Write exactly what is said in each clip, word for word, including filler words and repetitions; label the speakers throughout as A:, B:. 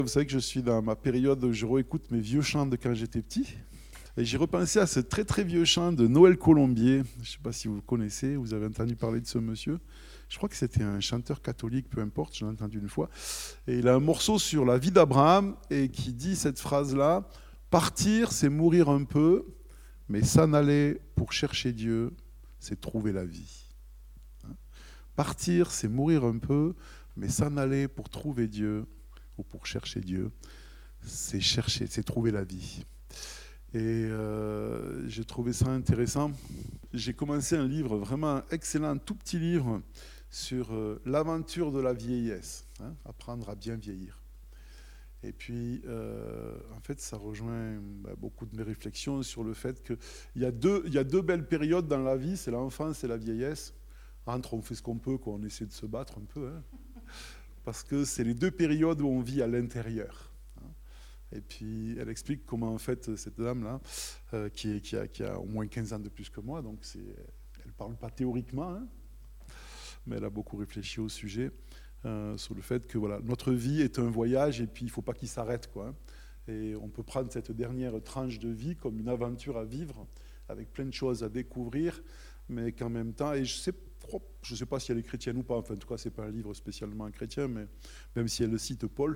A: Vous savez que je suis dans ma période où je réécoute mes vieux chants de quand j'étais petit. Et j'ai repensé à ce très très vieux chant de Noël Colombier. Je ne sais pas si vous le connaissez, vous avez entendu parler de ce monsieur. Je crois que c'était un chanteur catholique, peu importe, je l'ai entendu une fois. Et il a un morceau sur la vie d'Abraham et qui dit cette phrase-là: partir, c'est mourir un peu, mais s'en aller pour chercher Dieu, c'est trouver la vie. Partir, c'est mourir un peu, mais s'en aller pour trouver Dieu, ou pour chercher Dieu, c'est chercher, c'est trouver la vie. Et euh, j'ai trouvé ça intéressant. J'ai commencé un livre vraiment excellent, un tout petit livre sur euh, l'aventure de la vieillesse, hein, apprendre à bien vieillir. Et puis, euh, en fait, ça rejoint bah, beaucoup de mes réflexions sur le fait qu'il y a deux, il y a deux belles périodes dans la vie, c'est l'enfance et la vieillesse. Entre, on fait ce qu'on peut, quoi, on essaie de se battre un peu, hein, parce que c'est les deux périodes où on vit à l'intérieur. Et puis, elle explique comment, en fait, cette dame-là, euh, qui, est, qui, a, qui a au moins quinze ans de plus que moi, donc c'est, elle ne parle pas théoriquement, hein, mais elle a beaucoup réfléchi au sujet, euh, sur le fait que voilà, notre vie est un voyage et puis il ne faut pas qu'il s'arrête, quoi. Et on peut prendre cette dernière tranche de vie comme une aventure à vivre, avec plein de choses à découvrir, mais qu'en même temps, et je sais Je ne sais pas si elle est chrétienne ou pas, enfin, en tout cas, ce n'est pas un livre spécialement chrétien, mais même si elle cite Paul,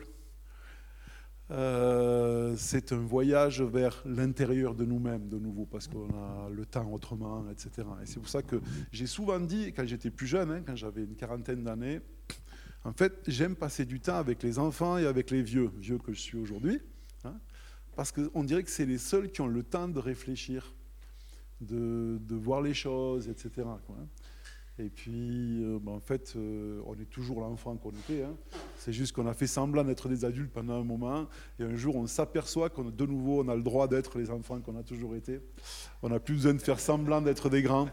A: euh, c'est un voyage vers l'intérieur de nous-mêmes, de nouveau, parce qu'on a le temps autrement, et cetera. Et c'est pour ça que j'ai souvent dit, quand j'étais plus jeune, hein, quand j'avais une quarantaine d'années, en fait, j'aime passer du temps avec les enfants et avec les vieux, vieux que je suis aujourd'hui, hein, parce qu'on dirait que c'est les seuls qui ont le temps de réfléchir, de, de voir les choses, et cetera, quoi, hein. Et puis, euh, ben en fait, euh, on est toujours l'enfant qu'on était, hein. C'est juste qu'on a fait semblant d'être des adultes pendant un moment, et un jour, on s'aperçoit qu'on, de nouveau, on a le droit d'être les enfants qu'on a toujours été. On n'a plus besoin de faire semblant d'être des grands.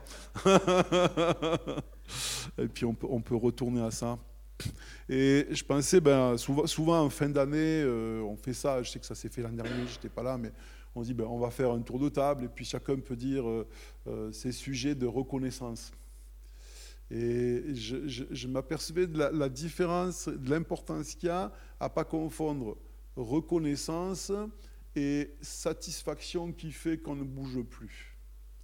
A: Et puis, on peut, on peut retourner à ça. Et je pensais, ben, souvent, souvent en fin d'année, euh, on fait ça. Je sais que ça s'est fait l'an dernier, je n'étais pas là, mais on dit, ben, on va faire un tour de table, et puis chacun peut dire euh, euh, ses sujets de reconnaissance. Et je, je, je m'apercevais de la, la différence, de l'importance qu'il y a à ne pas confondre reconnaissance et satisfaction qui fait qu'on ne bouge plus.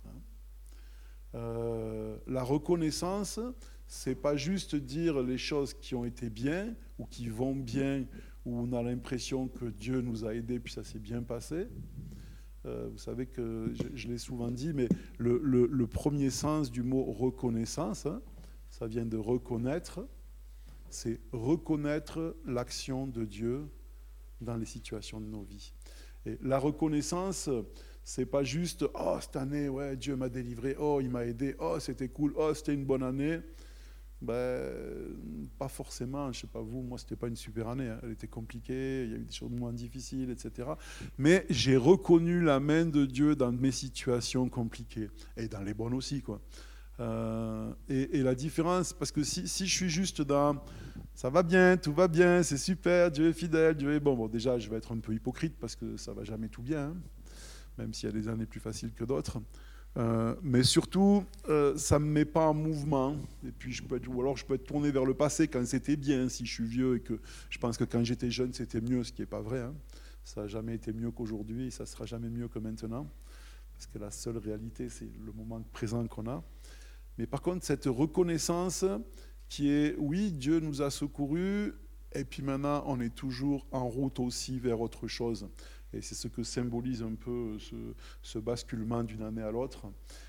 A: Euh, la reconnaissance, ce n'est pas juste dire les choses qui ont été bien ou qui vont bien, où on a l'impression que Dieu nous a aidés puis ça s'est bien passé. Euh, vous savez que je, je l'ai souvent dit, mais le, le, le premier sens du mot reconnaissance, hein, ça vient de reconnaître, c'est reconnaître l'action de Dieu dans les situations de nos vies. Et la reconnaissance, c'est pas juste « Oh, cette année, ouais, Dieu m'a délivré, oh, il m'a aidé, oh, c'était cool, oh, c'était une bonne année ». Ben, pas forcément, je sais pas vous, moi, c'était pas une super année, hein. Elle était compliquée, il y a eu des choses moins difficiles, et cetera. Mais j'ai reconnu la main de Dieu dans mes situations compliquées, et dans les bonnes aussi, quoi. Euh, et, et la différence, parce que si, si je suis juste dans ça va bien, tout va bien, c'est super, Dieu est fidèle, Dieu est bon, bon déjà je vais être un peu hypocrite parce que ça va jamais tout bien, hein, même s'il y a des années plus faciles que d'autres, euh, mais surtout euh, ça me met pas en mouvement, et puis je peux être, ou alors je peux être tourné vers le passé quand c'était bien, si je suis vieux et que je pense que quand j'étais jeune c'était mieux, ce qui est pas vrai, hein. Ça n'a jamais été mieux qu'aujourd'hui et ça sera jamais mieux que maintenant, parce que la seule réalité c'est le moment présent qu'on a. Mais par contre, cette reconnaissance qui est, oui, Dieu nous a secourus, et puis maintenant, on est toujours en route aussi vers autre chose. Et c'est ce que symbolise un peu ce, ce basculement d'une année à l'autre.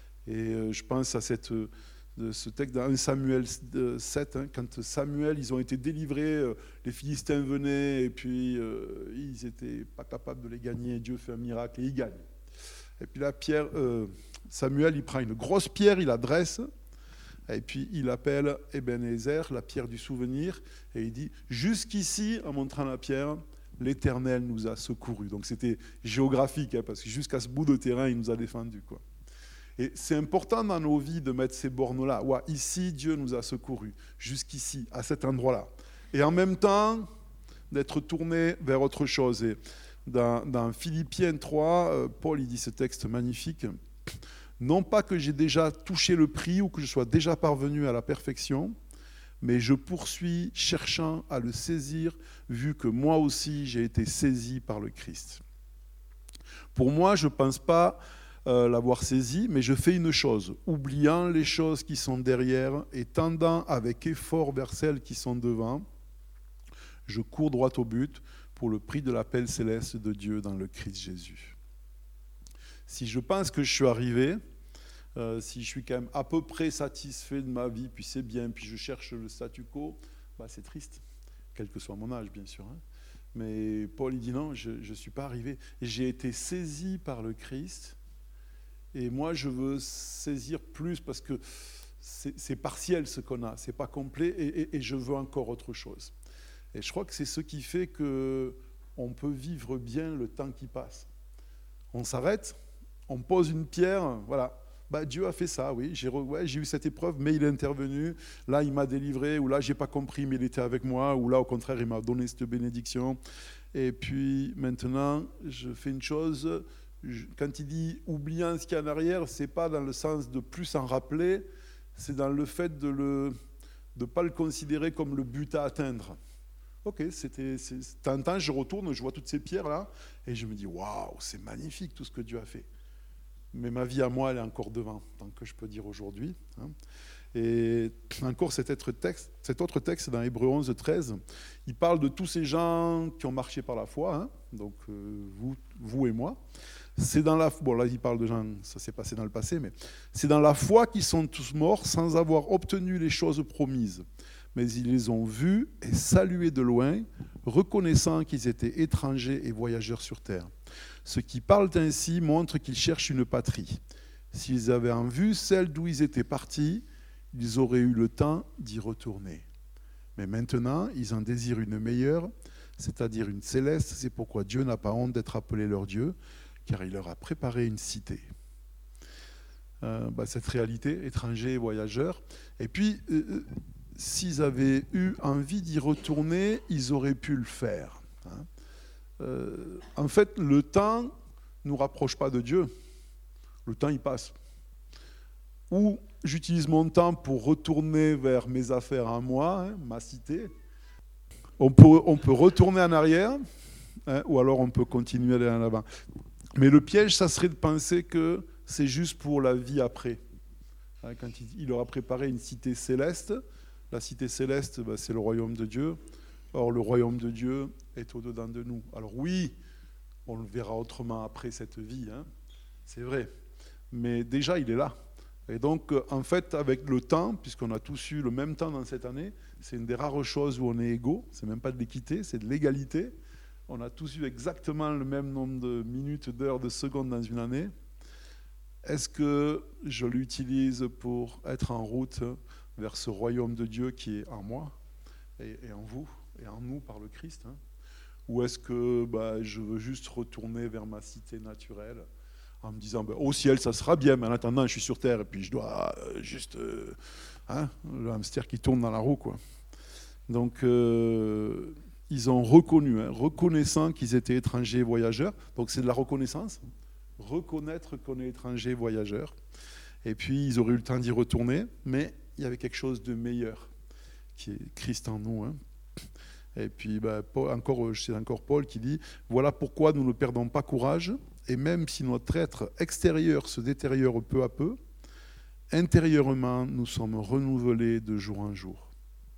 A: Et je pense à cette, ce texte dans Samuel sept, hein, quand Samuel, ils ont été délivrés, les Philistins venaient, et puis euh, ils n'étaient pas capables de les gagner, Dieu fait un miracle, et ils gagnent. Et puis là, Pierre, euh, Samuel, il prend une grosse pierre, il la dresse, et puis il appelle Ebenezer, la pierre du souvenir, et il dit « Jusqu'ici, en montrant la pierre, l'Éternel nous a secourus. » Donc c'était géographique, hein, parce que jusqu'à ce bout de terrain, il nous a défendus, quoi. Et c'est important dans nos vies de mettre ces bornes-là. Ouais, ici, Dieu nous a secourus, jusqu'ici, à cet endroit-là. Et en même temps, d'être tourné vers autre chose. Et dans, dans Philippiens trois, Paul, il dit ce texte magnifique. Non pas que j'ai déjà touché le prix ou que je sois déjà parvenu à la perfection, mais je poursuis cherchant à le saisir, vu que moi aussi j'ai été saisi par le Christ. Pour moi, je ne pense pas euh, l'avoir saisi, mais je fais une chose, oubliant les choses qui sont derrière et tendant avec effort vers celles qui sont devant, je cours droit au but pour le prix de l'appel céleste de Dieu dans le Christ Jésus. Si je pense que je suis arrivé, euh, si je suis quand même à peu près satisfait de ma vie, puis c'est bien, puis je cherche le statu quo, bah c'est triste, quel que soit mon âge bien sûr. Hein. Mais Paul il dit non, je ne suis pas arrivé. J'ai été saisi par le Christ, et moi je veux saisir plus parce que c'est, c'est partiel ce qu'on a, c'est pas complet, et, et, et je veux encore autre chose. Et je crois que c'est ce qui fait qu'on peut vivre bien le temps qui passe. On s'arrête, on pose une pierre, voilà. Bah, Dieu a fait ça, oui, j'ai, re... ouais, j'ai eu cette épreuve, mais il est intervenu, là il m'a délivré, ou là j'ai pas compris, mais il était avec moi, ou là au contraire il m'a donné cette bénédiction. Et puis maintenant, je fais une chose, je... quand il dit oubliant ce qu'il y a en arrière, c'est pas dans le sens de plus s'en rappeler, c'est dans le fait de ne de pas le considérer comme le but à atteindre. Ok, c'était, c'est... tant temps, je retourne, je vois toutes ces pierres-là, et je me dis, waouh, c'est magnifique tout ce que Dieu a fait. Mais ma vie à moi, elle est encore devant, tant que je peux dire aujourd'hui. Hein. Et encore cet autre texte, cet autre texte dans Hébreux onze, treize, il parle de tous ces gens qui ont marché par la foi, hein, donc euh, vous, vous et moi. C'est dans la, bon là il parle de gens, ça s'est passé dans le passé, mais c'est dans la foi qu'ils sont tous morts sans avoir obtenu les choses promises. Mais ils les ont vus et salués de loin, reconnaissant qu'ils étaient étrangers et voyageurs sur terre. Ceux qui parlent ainsi montrent qu'ils cherchent une patrie. S'ils avaient en vue celle d'où ils étaient partis, ils auraient eu le temps d'y retourner. Mais maintenant, ils en désirent une meilleure, c'est-à-dire une céleste. C'est pourquoi Dieu n'a pas honte d'être appelé leur Dieu, car il leur a préparé une cité. Euh, bah, cette réalité, étrangers et voyageurs. Et puis, euh, s'ils avaient eu envie d'y retourner, ils auraient pu le faire. Hein. Euh, en fait, le temps ne nous rapproche pas de Dieu. Le temps, il passe. Ou j'utilise mon temps pour retourner vers mes affaires à moi, hein, ma cité. On peut, on peut retourner en arrière, hein, ou alors on peut continuer à aller en avant. Mais le piège, ça serait de penser que c'est juste pour la vie après. Hein, quand il, il leur a préparé une cité céleste, la cité céleste, ben, c'est le royaume de Dieu. Or, le royaume de Dieu est au-dedans de nous. Alors oui, on le verra autrement après cette vie, hein, c'est vrai. Mais déjà, il est là. Et donc, en fait, avec le temps, puisqu'on a tous eu le même temps dans cette année, c'est une des rares choses où on est égaux. C'est même pas de l'équité, c'est de l'égalité. On a tous eu exactement le même nombre de minutes, d'heures, de secondes dans une année. Est-ce que je l'utilise pour être en route vers ce royaume de Dieu qui est en moi et, et en vous et en nous par le Christ, hein? Ou est-ce que bah, je veux juste retourner vers ma cité naturelle en me disant bah, au ciel ça sera bien, mais en attendant je suis sur terre et puis je dois euh, juste euh, hein, le hamster qui tourne dans la roue, quoi. Donc euh, ils ont reconnu, hein, reconnaissant qu'ils étaient étrangers et voyageurs, donc c'est de la reconnaissance, reconnaître qu'on est étranger et voyageur, et puis ils auraient eu le temps d'y retourner, mais il y avait quelque chose de meilleur qui est Christ en nous, hein. Et puis, bah, Paul, encore, c'est encore Paul qui dit « Voilà pourquoi nous ne perdons pas courage, et même si notre être extérieur se détériore peu à peu, intérieurement, nous sommes renouvelés de jour en jour. »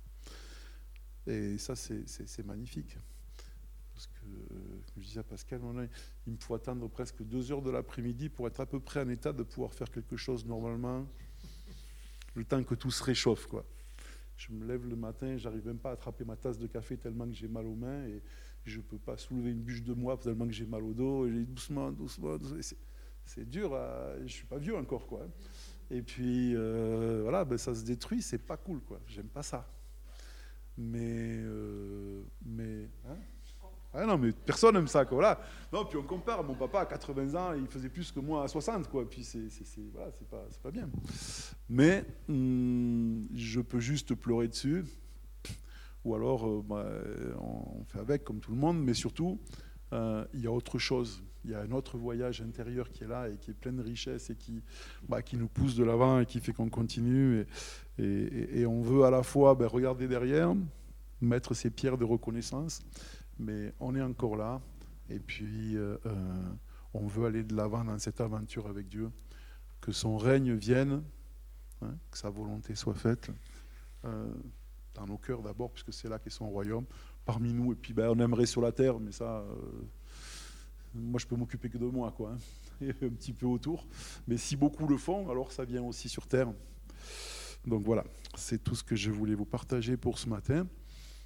A: Et ça, c'est, c'est, c'est magnifique. Parce que, je disais à Pascal, il me faut attendre presque deux heures de l'après-midi pour être à peu près en état de pouvoir faire quelque chose normalement, le temps que tout se réchauffe, quoi. Je me lève le matin, j'arrive même pas à attraper ma tasse de café tellement que j'ai mal aux mains et je peux pas soulever une bûche de moi tellement que j'ai mal au dos. Et j'ai doucement, doucement, doucement. C'est, c'est dur. À... Je suis pas vieux encore, quoi. Et puis euh, voilà, ben ça se détruit, c'est pas cool, quoi. J'aime pas ça. Mais euh, mais hein ah non, mais personne n'aime ça, quoi. Voilà. Non, puis on compare. Mon papa à quatre-vingts ans, il faisait plus que moi à soixante, quoi. Puis c'est, c'est, c'est, voilà, c'est pas, c'est pas bien. Mais hum, je peux juste pleurer dessus, ou alors euh, bah, on fait avec comme tout le monde. Mais surtout, euh, il y a autre chose Il y a un autre voyage intérieur qui est là et qui est plein de richesse et qui, bah, qui nous pousse de l'avant et qui fait qu'on continue. Et, et, et on veut à la fois ben, regarder derrière, mettre ces pierres de reconnaissance, mais on est encore là. Et puis, euh, euh, on veut aller de l'avant dans cette aventure avec Dieu. Que son règne vienne, hein, que sa volonté soit faite, euh, dans nos cœurs d'abord, puisque c'est là qu'est son royaume, parmi nous. Et puis, ben, on aimerait sur la terre, mais ça... Euh, moi, je peux m'occuper que de moi, quoi, hein, et un petit peu autour. Mais si beaucoup le font, alors ça vient aussi sur terre. Donc voilà, c'est tout ce que je voulais vous partager pour ce matin.